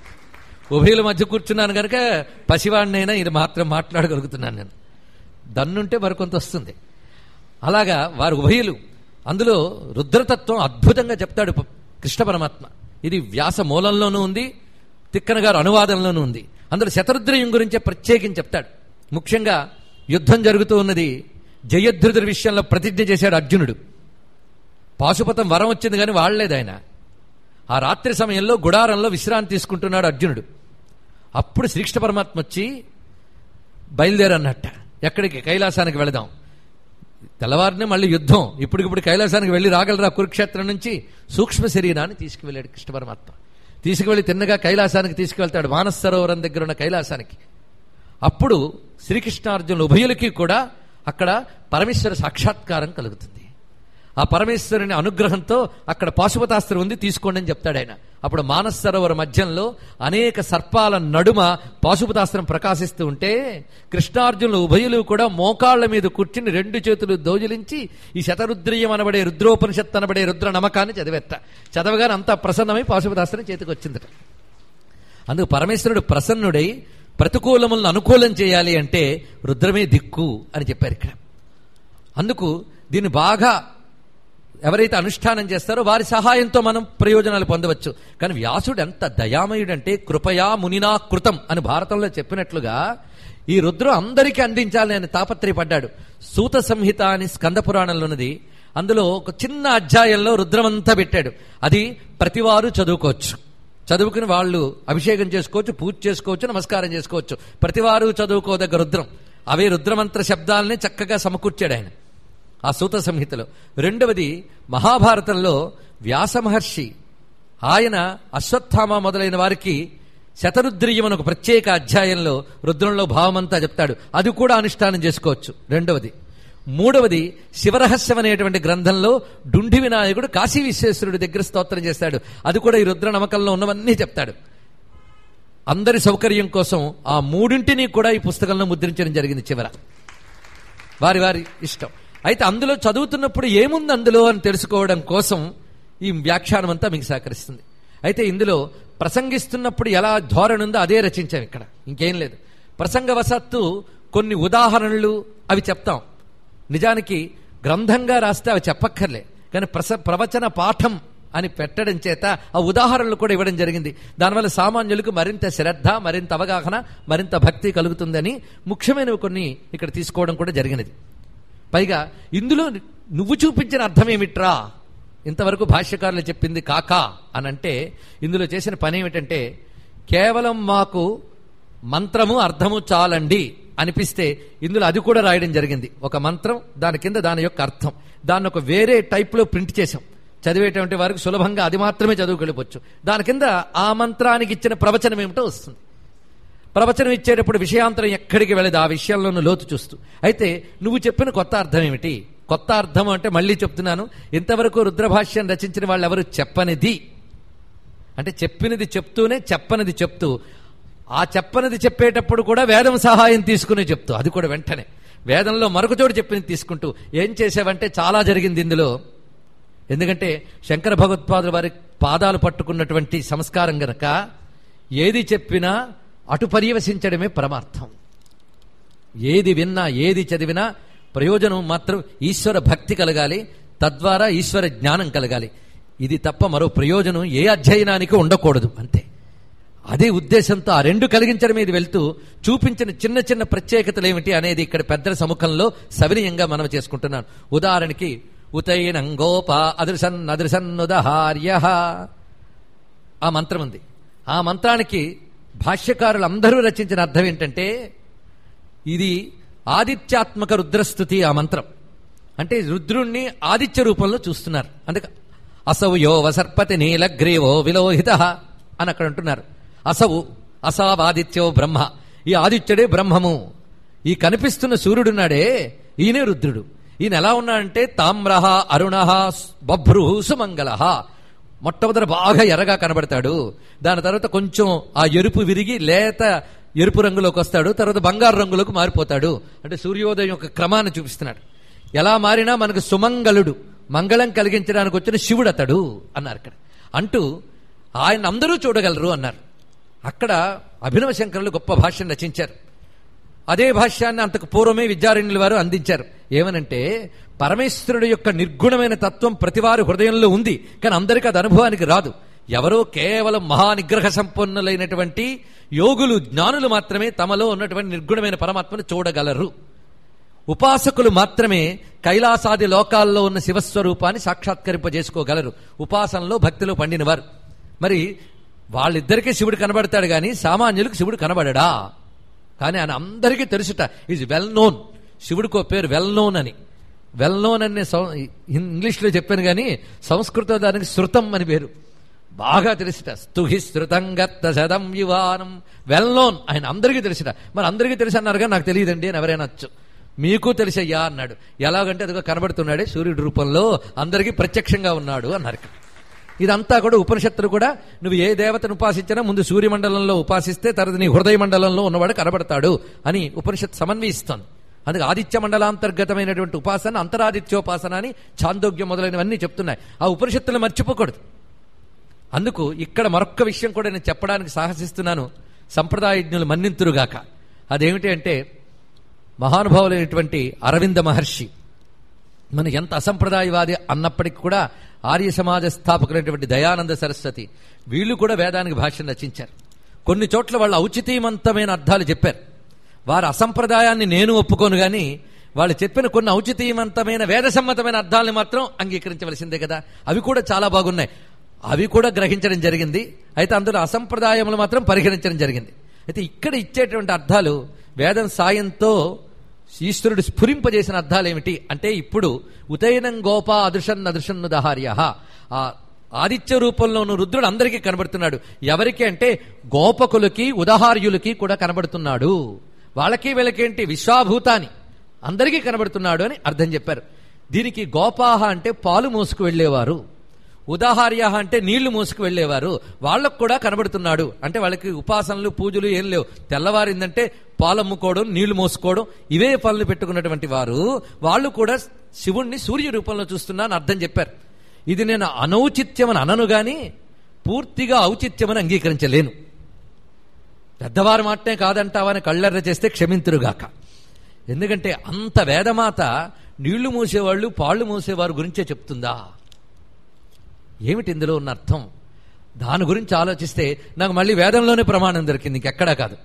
ఉభయుల మధ్య కూర్చున్నాను కనుక పసివాడినైనా ఇది మాత్రం మాట్లాడగలుగుతున్నాను. నేను దన్నుంటే మరికొంత వస్తుంది. అలాగా వారు ఉభయులు. అందులో రుద్రతత్వం అద్భుతంగా చెప్తాడు కృష్ణ పరమాత్మ. ఇది వ్యాస మూలంలోనూ ఉంది, తిక్కన గారు అనువాదంలోనూ ఉంది. అందులో శతరుద్రయం గురించే ప్రత్యేకించి చెప్తాడు. ముఖ్యంగా యుద్ధం జరుగుతూ ఉన్నది. జయద్రుదుడి విషయంలో ప్రతిజ్ఞ చేశాడు అర్జునుడు. పాశుపతం వరం వచ్చింది కానీ వాడలేదు ఆయన. ఆ రాత్రి సమయంలో గుడారంలో విశ్రాంతి తీసుకుంటున్నాడు అర్జునుడు. అప్పుడు శ్రీకృష్ణ పరమాత్మ వచ్చి బయలుదేరన్నట్ట. ఎక్కడికి? కైలాసానికి వెళదాం. తెల్లవారినే మళ్ళీ యుద్ధం. ఇప్పటికిప్పుడు కైలాసానికి వెళ్ళి రాగలరా కురుక్షేత్రం నుంచి? సూక్ష్మ శరీరాన్ని తీసుకువెళ్ళాడు కృష్ణ పరమాత్మ. తీసుకువెళ్ళి తిన్నగా కైలాసానికి తీసుకువెళ్తాడు, మానస సరోవరం దగ్గర ఉన్న కైలాసానికి. అప్పుడు శ్రీకృష్ణార్జునులు ఉభయులకి కూడా అక్కడ పరమేశ్వర సాక్షాత్కారం కలుగుతుంది. ఆ పరమేశ్వరుని అనుగ్రహంతో అక్కడ పాశుపతాస్త్రం ఉంది, తీసుకోండి అని చెప్తాడు ఆయన. అప్పుడు మానస సరోవర మధ్యంలో అనేక సర్పాల నడుమ పాశుపతాస్త్రం ప్రకాశిస్తూ ఉంటే కృష్ణార్జునులు ఉభయులు కూడా మోకాళ్ల మీద కూర్చుని 2 చేతులు దోజిలించి ఈ శతరుద్రీయం అనబడే రుద్రోపనిషత్తు అనబడే రుద్ర నమకాన్ని చదవగానే అంతా ప్రసన్నమై పాశుపతాస్త్రం చేతికి వచ్చిందట. అందుకు పరమేశ్వరుడు ప్రసన్నుడై ప్రతికూలములను అనుకూలం చేయాలి అంటే రుద్రమే దిక్కు అని చెప్పారు ఇక్కడ. అందుకు దీన్ని బాగా ఎవరైతే అనుష్ఠానం చేస్తారో వారి సహాయంతో మనం ప్రయోజనాలు పొందవచ్చు. కానీ వ్యాసుడు ఎంత దయామయుడంటే కృపయా మునినా కృతం అని భారతంలో చెప్పినట్లుగా ఈ రుద్రం అందరికీ అందించాలని ఆయన తాపత్రయపడ్డాడు. సూత సంహిత అని స్కంద పురాణంలో ఉన్నది. అందులో ఒక చిన్న అధ్యాయంలో రుద్రమంతా పెట్టాడు. అది ప్రతివారు చదువుకోవచ్చు. చదువుకుని వాళ్ళు అభిషేకం చేసుకోవచ్చు, పూజ చేసుకోవచ్చు, నమస్కారం చేసుకోవచ్చు. ప్రతివారు చదువుకోదగ్గ రుద్రం. అవే రుద్రమంత్ర శబ్దాలని చక్కగా సమకూర్చాడు ఆయన ఆ సూత సంహితలో. రెండవది మహాభారతంలో వ్యాస మహర్షి ఆయన అశ్వత్థామ మొదలైన వారికి శతరుద్రీయం అని ఒక ప్రత్యేక అధ్యాయంలో రుద్రంలో భావమంతా చెప్తాడు. అది కూడా అనుష్ఠానం చేసుకోవచ్చు. రెండవది. మూడవది శివరహస్యం అనేటువంటి గ్రంథంలో డుండి వినాయకుడు కాశీ విశ్వేశ్వరుడి దగ్గర స్తోత్రం చేస్తాడు. అది కూడా ఈ రుద్ర నమ్మకంలో ఉన్నవన్నీ చెప్తాడు. అందరి సౌకర్యం కోసం ఆ మూడింటిని కూడా ఈ పుస్తకంలో ముద్రించడం జరిగింది చివర. వారి వారి ఇష్టం. అయితే అందులో చదువుతున్నప్పుడు ఏముంది అందులో అని తెలుసుకోవడం కోసం ఈ వ్యాఖ్యానం అంతా మీకు సహకరిస్తుంది. అయితే ఇందులో ప్రసంగిస్తున్నప్పుడు ఎలా ధోరణి ఉందో అదే రచించాం ఇక్కడ, ఇంకేం లేదు. ప్రసంగవశాత్తు కొన్ని ఉదాహరణలు అవి చెప్తాం. నిజానికి గ్రంథంగా రాస్తే అవి చెప్పక్కర్లే, కానీ ప్రవచన పాఠం అని పెట్టడం చేత ఆ ఉదాహరణలు కూడా ఇవ్వడం జరిగింది. దానివల్ల సామాన్యులకు మరింత శ్రద్ధ, మరింత అవగాహన, మరింత భక్తి కలుగుతుందని ముఖ్యమైనవి కొన్ని ఇక్కడ తీసుకోవడం కూడా జరిగినది. పైగా ఇందులో నువ్వు చూపించిన అర్థం ఏమిట్రా, ఇంతవరకు భాష్యకారులు చెప్పింది కాకా అని అంటే ఇందులో చేసిన పని ఏమిటంటే కేవలం మాకు మంత్రము అర్థము చాలండి అనిపిస్తే ఇందులో అది కూడా రాయడం జరిగింది. ఒక మంత్రం, దాని కింద దాని యొక్క అర్థం, దాన్ని ఒక వేరే టైప్లో ప్రింట్ చేశాం. చదివేటువంటి వారికి సులభంగా అది మాత్రమే చదువుకెళ్ళిపోవచ్చు. దాని కింద ఆ మంత్రానికి ఇచ్చిన ప్రవచనం ఏమిటో వస్తుంది. ప్రవచనం ఇచ్చేటప్పుడు విషయాంతరం ఎక్కడికి వెళ్ళదు, ఆ విషయంలోనూ లోతు చూస్తూ. అయితే నువ్వు చెప్పిన కొత్త అర్థం ఏమిటి? కొత్త అర్థం అంటే మళ్ళీ చెప్తున్నాను, ఇంతవరకు రుద్రభాష్యం రచించిన వాళ్ళు ఎవరు చెప్పనిది అంటే చెప్పినది చెప్తూనే చెప్పనిది చెప్తూ, ఆ చెప్పనిది చెప్పేటప్పుడు కూడా వేదం సహాయం తీసుకుని చెప్తూ, అది కూడా వెంటనే వేదంలో మరొక చోటు చెప్పింది తీసుకుంటూ ఏం చేసావంటే చాలా జరిగింది ఇందులో. ఎందుకంటే శంకర భగవత్పాదుల వారి పాదాలు పట్టుకున్నటువంటి సంస్కారం గనక ఏది చెప్పినా అటు పర్యవసించడమే పరమార్థం. ఏది విన్నా ఏది చదివినా ప్రయోజనం మాత్రం ఈశ్వర భక్తి కలగాలి, తద్వారా ఈశ్వర జ్ఞానం కలగాలి. ఇది తప్ప మరో ప్రయోజనం ఏ అధ్యయనానికి ఉండకూడదు. అంతే, అదే ఉద్దేశంతో ఆ రెండు కలిగించడం ఇది వెళ్తూ చూపించిన చిన్న చిన్న ప్రత్యేకతలు ఏమిటి అనేది ఇక్కడ పెద్దల సముఖంలో సవినయంగా మనం చేసుకుంటున్నాను. ఉదాహరణకి ఉతైనంగోప అదృశన్నుదహార్య ఆ మంత్రం ఉంది. ఆ మంత్రానికి భాష్యకారులందరూ రచించిన అర్థం ఏంటంటే ఇది ఆదిత్యాత్మక రుద్రస్తుతి. ఆ మంత్రం అంటే రుద్రుణ్ణి ఆదిత్య రూపంలో చూస్తున్నారు. అందుకే అసౌ యో వసర్పతి నీలగ్రీవో విలోహిత అని అక్కడ అంటున్నారు. అసవు అసావాదిత్యో బ్రహ్మ, ఈ ఆదిత్యుడే బ్రహ్మము. ఈ కనిపిస్తున్న సూర్యుడున్నాడే ఈయనే రుద్రుడు. ఈయన ఎలా ఉన్నాడంటే తామ్రహ అరుణః బభ్రుః సుమంగళః. మొట్టమొదట బాగా ఎర్రగా కనబడతాడు, దాని తర్వాత కొంచెం ఆ ఎరుపు విరిగి లేత ఎరుపు రంగులోకి వస్తాడు, తర్వాత బంగారు రంగులోకి మారిపోతాడు. అంటే సూర్యోదయం యొక్క క్రమాన్ని చూపిస్తున్నాడు. ఎలా మారినా మనకు సుమంగళుడు, మంగళం కలిగించడానికి వచ్చిన శివుడు అతడు అన్నారు ఇక్కడ. అంటూ ఆయన అందరూ చూడగలరు అన్నారు. అక్కడ అభినవ శంకరులు గొప్ప భాష్యం రచించారు. అదే భాష్యాన్ని అంతకు పూర్వమే విద్యారణ్యుల వారు అందించారు. ఏమనంటే పరమేశ్వరుడు యొక్క నిర్గుణమైన తత్వం ప్రతివారి హృదయంలో ఉంది, కానీ అందరికీ అది అనుభవానికి రాదు. ఎవరో కేవలం మహానిగ్రహ సంపన్నులైనటువంటి యోగులు, జ్ఞానులు మాత్రమే తమలో ఉన్నటువంటి నిర్గుణమైన పరమాత్మను చూడగలరు. ఉపాసకులు మాత్రమే కైలాసాది లోకాల్లో ఉన్న శివస్వరూపాన్ని సాక్షాత్కరింపజేసుకోగలరు, ఉపాసనలో భక్తిలో పండినవారు. మరి వాళ్ళిద్దరికీ శివుడు కనబడతాడు గాని సామాన్యులకు శివుడు కనబడడా. కానీ ఆయన అందరికీ తెలుసుట. Is well known. శివుడికో పేరు వెల్ నోన్ అని. వెల్ నోన్ అనే ఇంగ్లీష్లో చెప్పాను కానీ సంస్కృతం దానికి శృతం అని పేరు. బాగా తెలిసిట. స్తుహి శృతంగత్త శతం యువానం. Well known. ఆయన అందరికీ తెలిసిట. మరి అందరికీ తెలిసి అన్నారు కానీ నాకు తెలియదండి అని ఎవరైనా వచ్చు. మీకు తెలిసయ్యా అన్నాడు. ఎలాగంటే అదిగో కనబడుతున్నాడే సూర్యుడి రూపంలో, అందరికీ ప్రత్యక్షంగా ఉన్నాడు అన్నారు. ఇదంతా కూడా ఉపనిషత్తులు కూడా నువ్వు ఏ దేవతను ఉపాసించినా ముందు సూర్యమండలంలో ఉపాసిస్తే తర్వాత నీ హృదయ మండలంలో ఉన్నవాడు కనబడతాడు అని ఉపనిషత్తు సమన్వయిస్తోంది. అందుకే ఆదిత్య మండలాంతర్గతమైనటువంటి ఉపాసన, అంతరాదిత్యోపాసన అని ఛాందోగ్యం మొదలైనవన్నీ చెప్తున్నాయి. ఆ ఉపనిషత్తులు మర్చిపోకూడదు. అందుకు ఇక్కడ మరొక్క విషయం కూడా నేను చెప్పడానికి సాహసిస్తున్నాను. సంప్రదాయజ్ఞులు మన్నింతురుగాక. అదేమిటి అంటే, మహానుభావులైనటువంటి అరవింద మహర్షి మన ఎంత అసంప్రదాయవాది అన్నప్పటికీ కూడా ఆర్య సమాజ స్థాపకులైనటువంటి దయానంద సరస్వతి వీళ్ళు కూడా వేదానికి భాష్యం రచించారు. కొన్ని చోట్ల వాళ్ళు ఔచితీయవంతమైన అర్థాలు చెప్పారు. వారి అసంప్రదాయాన్ని నేను ఒప్పుకోను గాని వాళ్ళు చెప్పిన కొన్ని ఔచితీయవంతమైన వేదసమ్మతమైన అర్థాలను మాత్రం అంగీకరించవలసిందే కదా. అవి కూడా చాలా బాగున్నాయి. అవి కూడా గ్రహించడం జరిగింది. అయితే అందులో అసంప్రదాయములు మాత్రం పరిగణించడం జరిగింది. అయితే ఇక్కడ ఇచ్చేటువంటి అర్థాలు వేదం సాయంతో ఈశ్వరుడు స్ఫురింపజేసిన అర్థాలు ఏమిటి అంటే, ఇప్పుడు ఉతైనం గోపా అదృశన్ అదృశన్ను దహార్య. ఆ ఆదిత్య రూపంలోను రుద్రుడు అందరికీ కనబడుతున్నాడు. ఎవరికి అంటే గోపకులకి ఉదాహార్యులకి కూడా కనబడుతున్నాడు. వాళ్ళకి వీళ్ళకేంటి విశ్వాభూతాని అందరికీ కనబడుతున్నాడు అని అర్థం చెప్పారు. దీనికి గోపాహ అంటే పాలు మోసుకు వెళ్లేవారు, ఉదాహార్య అంటే నీళ్లు మోసుకు వెళ్లేవారు. వాళ్ళకు కూడా కనబడుతున్నాడు. అంటే వాళ్ళకి ఉపాసనలు పూజలు ఏం లేవు. తెల్లవారిందంటే పాలమ్ముకోవడం, నీళ్లు మోసుకోవడం, ఇవే పనులు పెట్టుకున్నటువంటి వారు వాళ్ళు కూడా శివుణ్ణి సూర్య రూపంలో చూస్తున్నాను అర్థం చెప్పారు. ఇది నేను అనౌచిత్యమని అనను గాని పూర్తిగా ఔచిత్యమని అంగీకరించలేను. పెద్దవారి మాటనే కాదంటావని కళ్ళెర్ర చేస్తే క్షమింతురుగాక. ఎందుకంటే అంత వేదమాత నీళ్లు మూసేవాళ్ళు పాళ్లు మూసేవారు గురించే చెప్తుందా? ఏమిటి ఇందులో ఉన్న అర్థం? దాని గురించి ఆలోచిస్తే నాకు మళ్ళీ వేదంలోనే ప్రమాణం దొరికింది, ఇంకెక్కడా కాదు.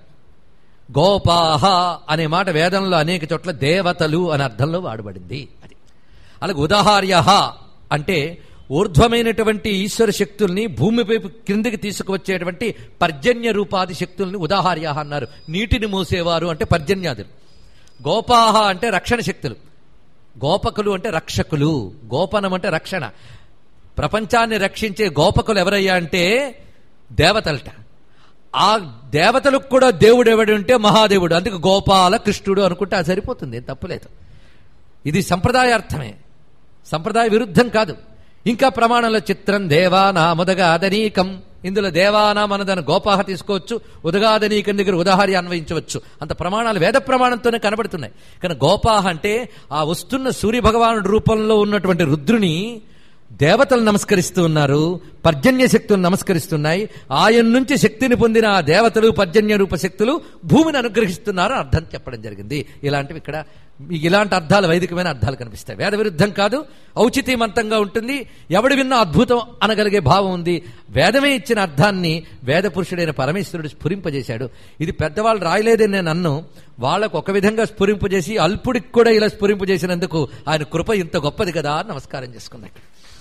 గోపాహ అనే మాట వేదంలో అనేక చోట్ల దేవతలు అనే అర్థంలో వాడబడింది. అది అలాగే ఉదాహార్య అంటే ఊర్ధ్వమైనటువంటి ఈశ్వర శక్తుల్ని భూమిపై క్రిందికి తీసుకువచ్చేటువంటి పర్జన్య రూపాది శక్తుల్ని ఉదాహార్య అన్నారు. నీటిని మోసేవారు అంటే పర్జన్యాదులు. గోపాహ అంటే రక్షణ శక్తులు. గోపకులు అంటే రక్షకులు. గోపనం అంటే రక్షణ. ప్రపంచాన్ని రక్షించే గోపకులు ఎవరయ్యా అంటే దేవతలట. ఆ దేవతలకు కూడా దేవుడు ఎవడంటే మహాదేవుడు. అందుకే గోపాల కృష్ణుడు అనుకుంటే అది సరిపోతుంది, తప్పులేదు. ఇది సంప్రదాయార్థమే, సంప్రదాయ విరుద్ధం కాదు. ఇంకా ప్రమాణంలో చిత్రం దేవానాముదగాదనీకం. ఇందులో దేవానాం అన్నదాన్ని గోపాహ తీసుకోవచ్చు, ఉదగాదనీకం దగ్గర ఉదాహార్య అన్వయించవచ్చు. అంత ప్రమాణాలు వేద ప్రమాణంతోనే కనబడుతున్నాయి. కానీ గోపాహ అంటే ఆ వస్తున్న సూర్యభగవానుడి రూపంలో ఉన్నటువంటి రుద్రుని దేవతలు నమస్కరిస్తూ ఉన్నారు, పర్జన్య శక్తులు నమస్కరిస్తున్నాయి. ఆయన నుంచి శక్తిని పొందిన ఆ దేవతలు పర్జన్య రూప శక్తులు భూమిని అనుగ్రహిస్తున్నారు అర్థం చెప్పడం జరిగింది. ఇలాంటివి ఇక్కడ ఇలాంటి అర్థాలు వైదికమైన అర్థాలు కనిపిస్తాయి. వేద విరుద్ధం కాదు, ఔచితీమంతంగా ఉంటుంది. ఎవడు విన్నా అద్భుతం అనగలిగే భావం ఉంది. వేదమే ఇచ్చిన అర్థాన్ని వేద పురుషుడైన పరమేశ్వరుడు స్ఫురింపజేశాడు. ఇది పెద్దవాళ్ళు రాయలేదని నేను అన్ను. వాళ్ళకు ఒక విధంగా స్ఫురింపజేసి అల్పుడికి కూడా ఇలా స్ఫురింపజేసినందుకు ఆయన కృప ఇంత గొప్పది కదా అని నమస్కారం చేసుకున్నాడు.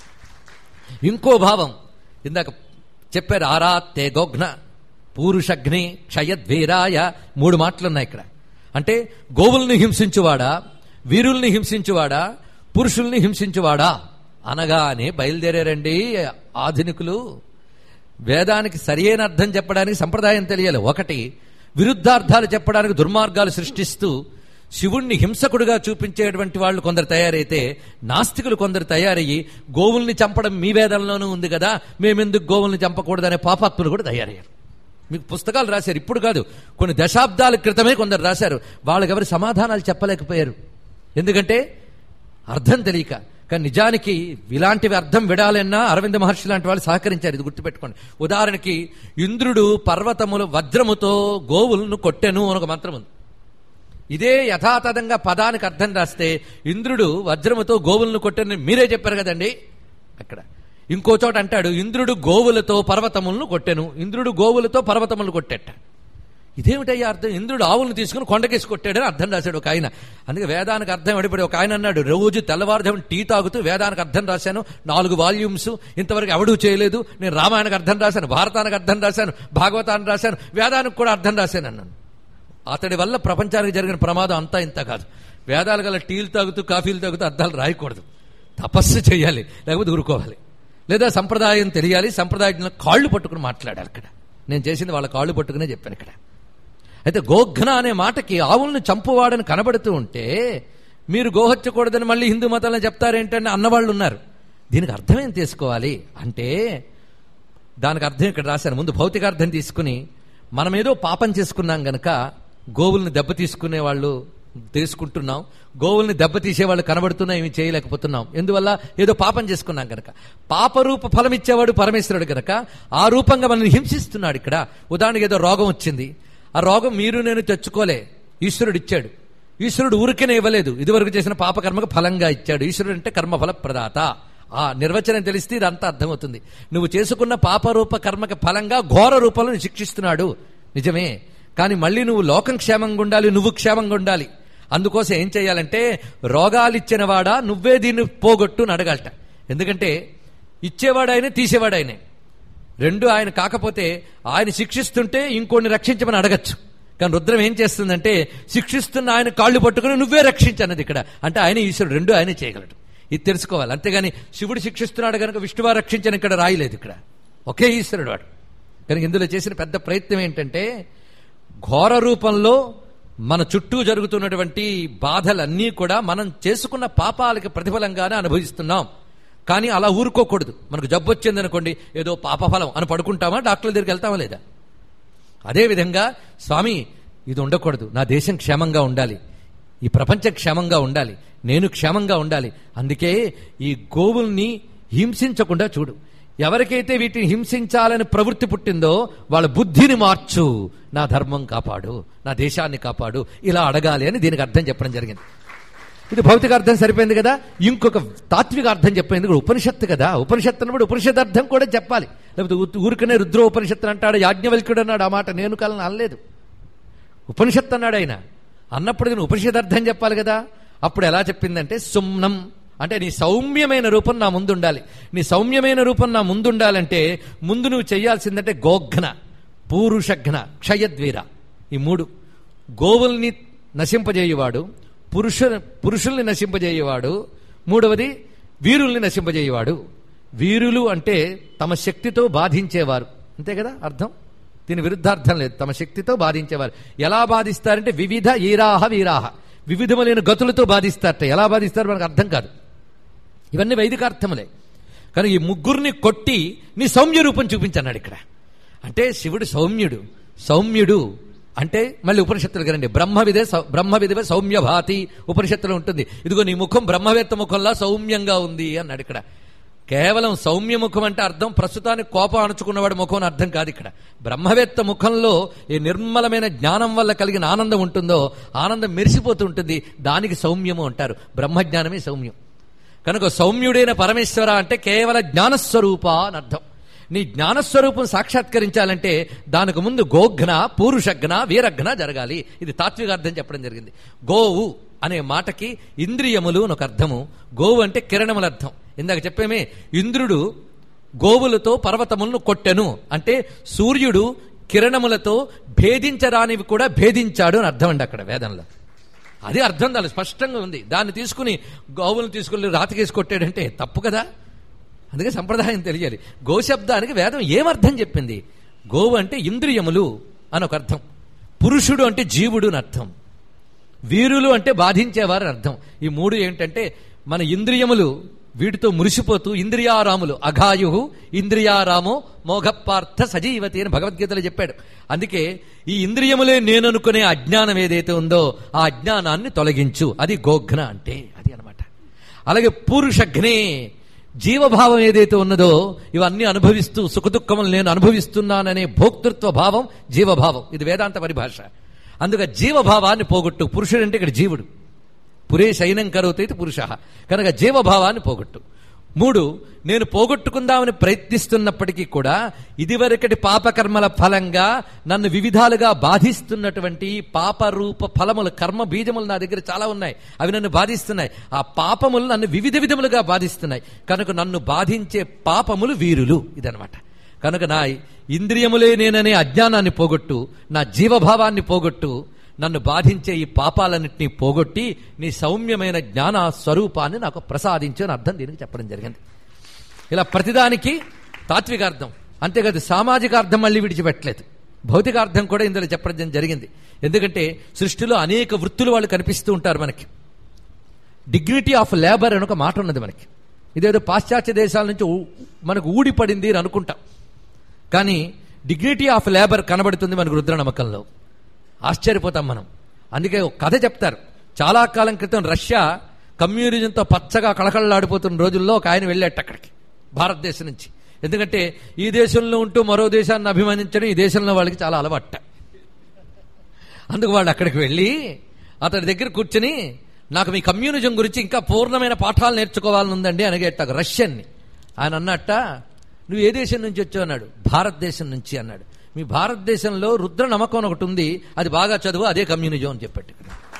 ఇంకో భావం ఇందాక చెప్పారు, ఆరాత్తే గోఘ్న పూరుషగ్ని క్షయద్వీరాయ. 3 మాటలున్నాయి ఇక్కడ. అంటే గోవుల్ని హింసించువాడా, వీరుల్ని హింసించువాడా, పురుషుల్ని హింసించువాడా అనగానే బయలుదేరారండి ఆధునికులు. వేదానికి సరియైన అర్థం చెప్పడానికి సంప్రదాయం తెలియాలి. ఒకటి, విరుద్ధార్థాలు చెప్పడానికి దుర్మార్గాలు సృష్టిస్తూ శివుణ్ణి హింసకుడుగా చూపించేటువంటి వాళ్ళు కొందరు తయారైతే, నాస్తికులు కొందరు తయారయ్యి గోవుల్ని చంపడం మీ వేదంలోనూ ఉంది కదా, మేమెందుకు గోవుల్ని చంపకూడదనే పాపాత్ములు కూడా తయారయ్యారు. మీకు పుస్తకాలు రాశారు, ఇప్పుడు కాదు, కొన్ని దశాబ్దాల క్రితమే కొందరు రాశారు. వాళ్ళకెవరు సమాధానాలు చెప్పలేకపోయారు, ఎందుకంటే అర్థం తెలియక. కానీ నిజానికి ఇలాంటివి అర్థం విడాలన్నా అరవింద మహర్షి లాంటి వాళ్ళు సహకరించారు. ఇది గుర్తుపెట్టుకోండి. ఉదాహరణకి ఇంద్రుడు పర్వతములు వజ్రముతో గోవులను కొట్టెను అని ఒక మంత్రం ఉంది. ఇదే యథాతథంగా పదానికి అర్థం రాస్తే ఇంద్రుడు వజ్రముతో గోవులను కొట్టెను మీరే చెప్పారు కదండి. అక్కడ ఇంకో చోట అంటాడు, ఇంద్రుడు గోవులతో పర్వతములను కొట్టెను. ఇంద్రుడు గోవులతో పర్వతములను కొట్టేట. ఇదేమిటయ్యా అర్థం? ఇంద్రుడు ఆవులను తీసుకుని కొండకేసి కొట్టాడని అర్థం రాశాడు ఒక ఆయన. అందుకే వేదానికి అర్థం అడిపడి ఒక ఆయన అన్నాడు, రోజు తెల్లవారుజామున టీ తాగుతూ వేదానికి అర్థం రాశాను, 4 వాల్యూమ్స్, ఇంతవరకు ఎవడూ చేయలేదు. నేను రామాయణానికి అర్థం రాశాను, భారతానికి అర్థం రాశాను, భాగవతానికి రాశాను, వేదానికి కూడా అర్థం రాశాను అన్నాను. అతడి వల్ల ప్రపంచానికి జరిగిన ప్రమాదం అంతా ఇంత కాదు. వేదాలు గల టీలు తాగుతూ కాఫీలు తాగుతూ అర్థాలు రాయకూడదు, తపస్సు చేయాలి, లేకపోతే ఊరుకోవాలి. లేదా సంప్రదాయం తెలియాలి, సంప్రదాయం కాళ్ళు పట్టుకుని మాట్లాడాలి. ఇక్కడ నేను చేసింది వాళ్ళ కాళ్ళు పట్టుకునే చెప్పాను. ఇక్కడ అయితే గోఘ్న అనే మాటకి ఆవులను చంపువాడని కనబడుతూ ఉంటే మీరు గోహత్యకూడదని మళ్ళీ హిందూ మతాలను చెప్తారేంటని అన్నవాళ్ళు ఉన్నారు. దీనికి అర్థం ఏం తీసుకోవాలి అంటే దానికి అర్థం ఇక్కడ రాశాను. ముందు భౌతికార్థం తీసుకుని మనం ఏదో పాపం చేసుకున్నాం గనక గోవుల్ని దెబ్బ తీసుకునే వాళ్ళు తీసుకుంటున్నాం, గోవుల్ని దెబ్బతీసే వాళ్ళు కనబడుతున్నా ఏమి చేయలేకపోతున్నాం. ఎందువల్ల? ఏదో పాపం చేసుకున్నాం గనక. పాపరూప ఫలం ఇచ్చేవాడు పరమేశ్వరుడు గనక ఆ రూపంగా మనల్ని హింసిస్తున్నాడు. ఇక్కడ ఉదాహరణకి ఏదో రోగం వచ్చింది, ఆ రోగం మీరు నేను తెచ్చుకోలే, ఈశ్వరుడు ఇచ్చాడు. ఈశ్వరుడు ఊరికేనే ఇవ్వలేదు, ఇదివరకు చేసిన పాపకర్మకు ఫలంగా ఇచ్చాడు. ఈశ్వరుడు అంటే కర్మఫల ప్రదాత. ఆ నిర్వచనం తెలిస్తే ఇదంతా అర్థమవుతుంది. నువ్వు చేసుకున్న పాపరూప కర్మకి ఫలంగా ఘోర రూపంలో శిక్షిస్తున్నాడు, నిజమే. కానీ మళ్ళీ నువ్వు లోకం క్షేమంగా ఉండాలి, నువ్వు క్షేమంగా ఉండాలి. అందుకోసం ఏం చేయాలంటే రోగాలిచ్చిన వాడా నువ్వే దీన్ని పోగొట్టు అని అడగాలట. ఎందుకంటే ఇచ్చేవాడాయనే తీసేవాడాయనే, రెండు ఆయన కాకపోతే ఆయన శిక్షిస్తుంటే ఇంకోడిని రక్షించమని అడగచ్చు. కానీ రుద్రం ఏం చేస్తుందంటే శిక్షిస్తున్న ఆయన కాళ్ళు పట్టుకుని నువ్వే రక్షించన్నది ఇక్కడ. అంటే ఆయన ఈశ్వరుడు, రెండు ఆయనే చేయగలడు. ఇది తెలుసుకోవాలి. అంతేగాని శివుడు శిక్షిస్తున్నాడు కనుక విష్ణువా రక్షించని ఇక్కడ రాయలేదు. ఇక్కడ ఒకే ఈశ్వరుడు వాడు. కనుక ఇందులో చేసిన పెద్ద ప్రయత్నం ఏంటంటే ఘోర రూపంలో మన చుట్టూ జరుగుతున్నటువంటి బాధలన్నీ కూడా మనం చేసుకున్న పాపాలకి ప్రతిఫలంగానే అనుభవిస్తున్నాం. కానీ అలా ఊరుకోకూడదు. మనకు జబ్బు వచ్చిందనుకోండి, ఏదో పాపఫలం అని పడుకుంటామా, డాక్టర్ల దగ్గరికి వెళ్తామా లేదా? అదేవిధంగా స్వామి ఇది ఉండకూడదు, నా దేశం క్షేమంగా ఉండాలి, ఈ ప్రపంచం క్షేమంగా ఉండాలి, నేను క్షేమంగా ఉండాలి. అందుకే ఈ గోవుల్ని హింసించకుండా చూడు. ఎవరికైతే వీటిని హింసించాలని ప్రవృత్తి పుట్టిందో వాళ్ళ బుద్ధిని మార్చు, నా ధర్మం కాపాడు, నా దేశాన్ని కాపాడు, ఇలా అడగాలి అని దీనికి అర్థం చెప్పడం జరిగింది. ఇది భౌతిక అర్థం సరిపోయింది కదా. ఇంకొక తాత్విక అర్థం చెప్పేందుకు కూడా ఉపనిషత్తు కదా. ఉపనిషత్తు అన్నప్పుడు ఉపనిషత్ అర్థం కూడా చెప్పాలి. లేకపోతే ఊరికనే రుద్రో ఉపనిషత్తు అంటాడు, యాజ్ఞవల్క్యుడు అన్నాడు. ఆ మాట నేను కాలని అనలేదు, ఉపనిషత్తు అన్నాడు ఆయన. అన్నప్పుడు నేను ఉపనిషత్ అర్థం చెప్పాలి కదా. అప్పుడు ఎలా చెప్పిందంటే సుమ్నం అంటే నీ సౌమ్యమైన రూపం నా ముందు ఉండాలి. నీ సౌమ్యమైన రూపం నా ముందు ఉండాలంటే ముందు నువ్వు చేయాల్సిందంటే గోఘ్న, పూరుషఘ్న, క్షయద్వీర, ఈ మూడు. గోవుల్ని నశింపజేయువాడు, పురుషుల్ని నశింపజేయువాడు, మూడవది వీరుల్ని నశింపజేయువాడు. వీరులు అంటే తమ శక్తితో బాధించేవారు, అంతే కదా అర్థం. దీని విరుద్ధార్థం లేదు. తమ శక్తితో బాధించేవారు. ఎలా బాధిస్తారంటే వివిధ ఈరాహ వీరాహ, వివిధములైన గతులతో బాధిస్తారట. ఎలా బాధిస్తారు మనకు అర్థం కాదు. ఇవన్నీ వైదికార్థములే. కానీ ఈ ముగ్గురిని కొట్టి నీ సౌమ్య రూపం చూపించన్నాడు ఇక్కడ. అంటే శివుడు సౌమ్యుడు. సౌమ్యుడు అంటే మళ్ళీ ఉపనిషత్తులు కదండి, బ్రహ్మవిదే సౌమ్య భాతి ఉపనిషత్తులో ఉంటుంది. ఇదిగో నీ ముఖం బ్రహ్మవేత్త ముఖంలా సౌమ్యంగా ఉంది అన్నాడు ఇక్కడ. కేవలం సౌమ్య ముఖం అంటే అర్థం ప్రస్తుతానికి కోపం అణుచుకున్నవాడు ముఖం అని అర్థం కాదు. ఇక్కడ బ్రహ్మవేత్త ముఖంలో ఏ నిర్మలమైన జ్ఞానం వల్ల కలిగిన ఆనందం ఉంటుందో ఆనందం మెరిసిపోతూ ఉంటుంది, దానికి సౌమ్యము అంటారు. బ్రహ్మజ్ఞానమే సౌమ్యం. కనుక సౌమ్యుడైన పరమేశ్వర అంటే కేవల జ్ఞానస్వరూప అని అర్థం. నీ జ్ఞానస్వరూపం సాక్షాత్కరించాలంటే దానికి ముందు గోఘ్న, పూరుషఘ్న, వీరఘ్న జరగాలి. ఇది తాత్విక అర్థం చెప్పడం జరిగింది. గోవు అనే మాటకి ఇంద్రియములు అని ఒక అర్థము, గోవు అంటే కిరణముల అర్థం. ఇందాక చెప్పేమే, ఇంద్రుడు గోవులతో పర్వతములను కొట్టెను అంటే సూర్యుడు కిరణములతో భేదించరానివి కూడా భేదించాడు అని అర్థం అండి అక్కడ వేదంలో. అదే అర్థం దాని స్పష్టంగా ఉంది. దాన్ని తీసుకుని గోవులను తీసుకుని రాతికేసి కొట్టాడంటే తప్పు కదా. అందుకే సంప్రదాయం తెలియాలి. గోశబ్దానికి వేదం ఏమర్థం చెప్పింది? గోవు అంటే ఇంద్రియములు అని ఒక అర్థం, పురుషుడు అంటే జీవుడు అని అర్థం, వీరులు అంటే బాధించేవారు అని అర్థం. ఈ మూడు ఏంటంటే మన ఇంద్రియములు వీటితో మురిసిపోతూ ఇంద్రియారాములు, అఘాయు ఇంద్రియారామో మోఘపార్థ సజీవతి అని భగవద్గీతలో చెప్పాడు. అందుకే ఈ ఇంద్రియములే నేననుకునే అజ్ఞానం ఏదైతే ఉందో ఆ అజ్ఞానాన్ని తొలగించు, అది గోఘ్న అంటే అది అనమాట. అలాగే పూరుషఘ్నే, జీవభావం ఏదైతే ఉన్నదో ఇవన్నీ అనుభవిస్తూ సుఖదుఖములు నేను అనుభవిస్తున్నాననే భోక్తృత్వ భావం జీవభావం. ఇది వేదాంత పరిభాష. అందుకే జీవభావాన్ని పోగొట్టు. పురుషుడు అంటే ఇక్కడ జీవుడు, పురే శయనం కరోతైతే పురుష, కనుక జీవభావాన్ని పోగొట్టు. 3, నేను పోగొట్టుకుందామని ప్రయత్నిస్తున్నప్పటికీ కూడా ఇదివరకటి పాపకర్మల ఫలంగా నన్ను వివిధాలుగా బాధిస్తున్నటువంటి పాపరూప ఫలములు, కర్మ బీజములు నా దగ్గర చాలా ఉన్నాయి. అవి నన్ను బాధిస్తున్నాయి. ఆ పాపములు నన్ను వివిధ విధములుగా బాధిస్తున్నాయి. కనుక నన్ను బాధించే పాపములు వీరులు. ఇదనమాట. కనుక నా ఇంద్రియములే నేననే అజ్ఞానాన్ని పోగొట్టు, నా జీవభావాన్ని పోగొట్టు, నన్ను బాధించే ఈ పాపాలన్నింటినీ పోగొట్టి నీ సౌమ్యమైన జ్ఞాన స్వరూపాన్ని నాకు ప్రసాదించు అని అర్థం దీనికి చెప్పడం జరిగింది. ఇలా ప్రతిదానికి తాత్వికార్థం, అంతేకాదు సామాజికార్థం మళ్ళీ విడిచిపెట్టలేదు. భౌతికార్థం కూడా ఇందులో చెప్పడం జరిగింది. ఎందుకంటే సృష్టిలో అనేక వృత్తులు వాళ్ళు కనిపిస్తూ ఉంటారు మనకి. డిగ్నిటీ ఆఫ్ లేబర్ అని ఒక మాట ఉన్నది మనకి. ఇదేదో పాశ్చాత్య దేశాల నుంచి మనకు ఊడిపడింది అని అనుకుంటాం. కానీ డిగ్నిటీ ఆఫ్ లేబర్ కనబడుతుంది మనకు రుద్రనమ్మకంలో. ఆశ్చర్యపోతాం మనం. అందుకే ఒక కథ చెప్తారు. చాలా కాలం క్రితం రష్యా కమ్యూనిజంతో పచ్చగా కళకళలాడిపోతున్న రోజుల్లో ఒక ఆయన వెళ్ళాట అక్కడికి, భారతదేశం నుంచి. ఎందుకంటే ఈ దేశంలో ఉంటూ మరో దేశాన్ని అభిమానించడం ఈ దేశంలో వాళ్ళకి చాలా అలవాట. అందుకు వాళ్ళు అక్కడికి వెళ్ళి అతడి దగ్గర కూర్చుని, నాకు మీ కమ్యూనిజం గురించి ఇంకా పూర్ణమైన పాఠాలు నేర్చుకోవాలని ఉందండి అడిగేట రష్యన్ని. ఆయన అన్నట్ట, నువ్వు ఏ దేశం నుంచి వచ్చావు అన్నాడు. భారతదేశం నుంచి అన్నాడు. మీ భారతదేశంలో రుద్ర నమ్మకం ఒకటి ఉంది, అది బాగా చదువు, అదే కమ్యూనిజం అని చెప్పట్టు.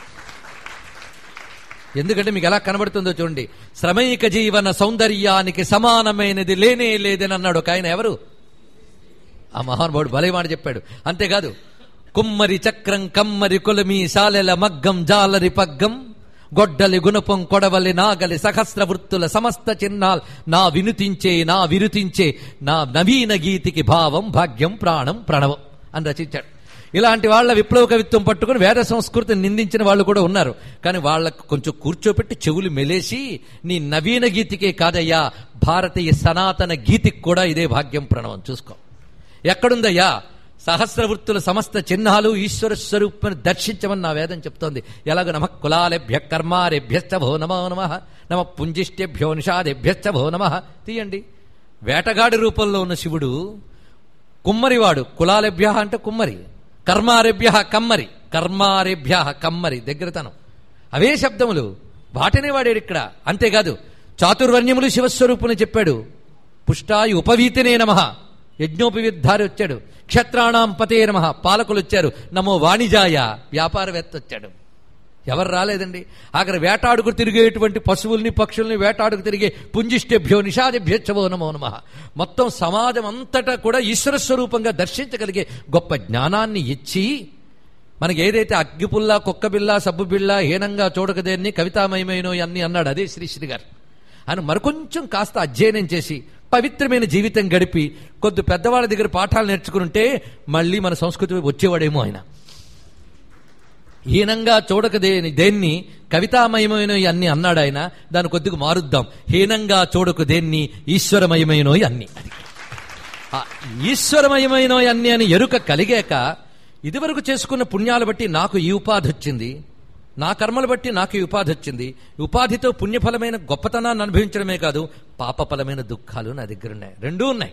ఎందుకంటే మీకు ఎలా కనబడుతుందో చూడండి. శ్రమైక జీవన సౌందర్యానికి సమానమైనది లేనే లేదని అన్నాడు ఒక ఆయన. ఎవరు? ఆ మహానుభావుడు భలే మాట చెప్పాడు. అంతేకాదు, కుమ్మరి చక్రం కమ్మరి కొలమి శాలెల మగ్గం జాలరి పగ్గం గొడ్డలి గుణపం కొడవలి నాగలి సహస్ర వృత్తుల సమస్త చిహ్నాల్ నా వినుతించే నా విరుతించే నా నవీన గీతికి భావం భాగ్యం ప్రాణం ప్రణవం అని రచించాడు. ఇలాంటి వాళ్ళ విప్లవ కవిత్వం పట్టుకుని వేద సంస్కృతిని నిందించిన వాళ్ళు కూడా ఉన్నారు. కానీ వాళ్ళకు కొంచెం కూర్చోపెట్టి చెవులు మెలేసి, నీ నవీన గీతికే కాదయ్యా, భారతీయ సనాతన గీతికి కూడా ఇదే భాగ్యం ప్రణవం చూసుకో. ఎక్కడుందయ్యా సహస్ర వృత్తుల సమస్త చిహ్నాలు ఈశ్వర స్వరూపాన్ని దర్శించమని నా వేదం చెప్తోంది. ఎలాగో నమ కులాలేభ్య కర్మారేభ్యశ్చ భో నమో నమః, నమ పుంజిష్టేభ్యో నిషాదేభ్యశ్చ భో నమః. తీయండి. వేటగాడి రూపంలో ఉన్న శివుడు కుమ్మరివాడు. కులాలేభ్య అంటే కుమ్మరి, కర్మారేభ్య కమ్మరి, కర్మారేభ్య కమ్మరి దగ్గరతనం. అవే శబ్దములు, వాటినే వాడాడు ఇక్కడ. అంతేకాదు చాతుర్వర్ణ్యములు శివస్వరూపుని చెప్పాడు. పుష్టాయి ఉపవీతినే నమః, యజ్ఞోపవిద్ధారి వచ్చాడు. క్షత్రాణం పతే నమః, పాలకులు వచ్చారు. నమో వాణిజాయ, వ్యాపారవేత్త వచ్చాడు. ఎవరు రాలేదండి. ఆఖరి వేటాడుకు తిరిగేటువంటి పశువుల్ని పక్షుల్ని వేటాడుకు తిరిగే పుంజిష్టేభ్యో నిషాదేభ్యో నమో నమః. మొత్తం సమాజం అంతటా కూడా ఈశ్వర స్వరూపంగా దర్శించగలిగే గొప్ప జ్ఞానాన్ని ఇచ్చి, మనకి ఏదైతే అగ్గిపుల్ల కుక్కబిల్ల సబ్బుబిళ్ళ హీనంగా చూడకదేన్ని కవితామయమైనో అన్ని అన్నాడు. అదే శ్రీశ్రీ గారు. ఆయన మరికొంచెం కాస్త అధ్యయనం చేసి పవిత్రమైన జీవితం గడిపి కొద్ది పెద్దవాళ్ళ దగ్గర పాఠాలు నేర్చుకుంటే మళ్ళీ మన సంస్కృతి వచ్చేవాడేమో. ఆయన హీనంగా చూడకదేని దేన్ని కవితామయమైన అన్ని అన్నాడు ఆయన. దాన్ని కొద్దిగా మారుద్దాం. హీనంగా చూడకు దేన్ని ఈశ్వరమయమైనో అన్ని. ఈశ్వరమయమైనో అన్ని అని ఎరుక కలిగాక, ఇదివరకు చేసుకున్న పుణ్యాలు బట్టి నాకు ఈ ఉపాధి వచ్చింది, నా కర్మలు బట్టి నాకు ఈ ఉపాధి వచ్చింది. ఉపాధితో పుణ్యఫలమైన గొప్పతనాన్ని అనుభవించడమే కాదు, పాపఫలమైన దుఃఖాలు నా దగ్గర ఉన్నాయి. రెండూ ఉన్నాయి.